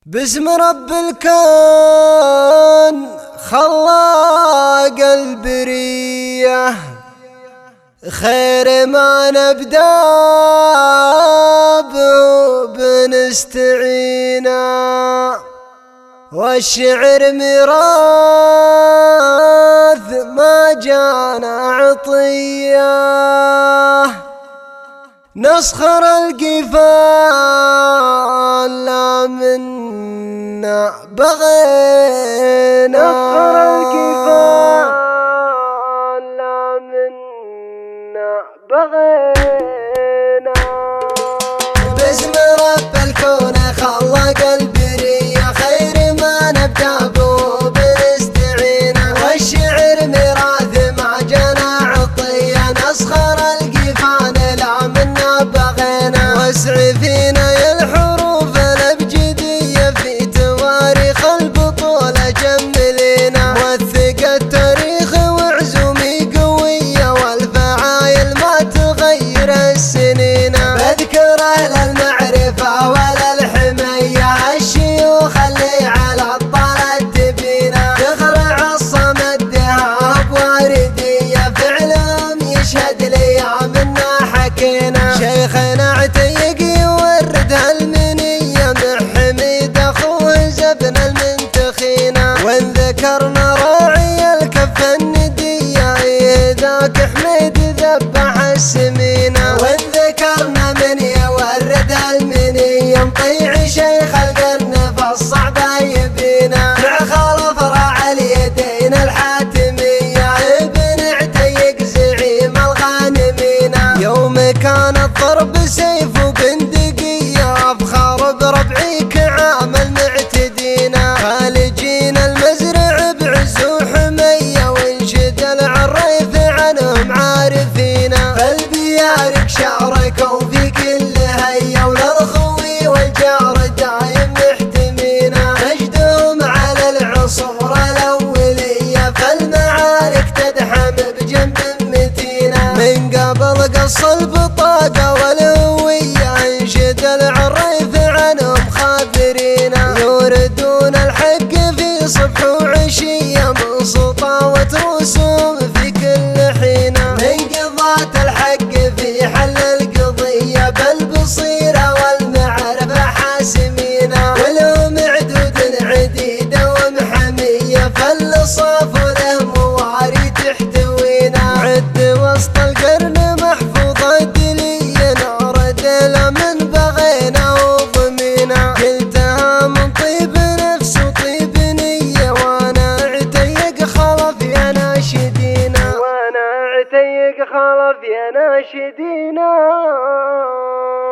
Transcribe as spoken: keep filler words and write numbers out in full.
باسم رب الكون خلاق البرية، خير ما نبدأ بنستعينا، والشعر ميراث ما جانا عطية، نسخر القفال لا منا بغينا، نسخر القفال لا منا بغينا. باسم رب الكون خلق البرية، خير ما نبدأ بنستعينا، والشعر ميراث ما جانا عطية، نسخر القفال لا منا بغينا، واسع فينا يا الحروف الابجدية، في تواريخ البطولة جملينا، وثق التاريخ وعزومي قوية، والفعايل ما تغير السنين، بذكر اهل المعرفة والالحمية، الشيوخ اللي على الطالة تبينا، تخرع الصمد دهاب واردية، فعلهم يشهد ليام منا حكينا، شيخنا عتيق يورد هالمنية، مع حميد اخوه زبن المنتخينا، وان ذكرنا راعي الكف الندية، ذاك حميد ذبح السمينة، وان ذكرنا من يورد هالمنية، مطيع شيخ القرن فالصعبة يبينا، مع خلف راعي اليدين الحاتمية، ابن عتيق زعيم الغانمين، يوم كان الضرب سيف وبندقية، افخر بربعي كعام المعتدين، خالجين المزرع بعز وحمية، وانشد العريف عنهم عارفين، فالبيارق شاركوا في كل هيا، وللخوي والجار دايم محتمين، مجدهم على العصور الاولية، فالمعارك تدحم بجنب متينة، من قبل قص البطاقة والهوية، انشد العريف عنهم خابرين، يوردون الحق في صبح وعشية، من سطاوة رسوم في كل حين، من قضاة الحق في حل القضية، بالبصيرة والمعرفة حاسمين، ولهم عدود عديدة ومحمية، فالصاف له مواري تحتوينا، عد وسط القرن محفوظة دلية، نار دلا من بغينا وضمينا، قلتها من طيب نفس وطيب نية، وانا عتيق خلف يا ناشدينا، وانا عتيق خلف يا ناشدينا.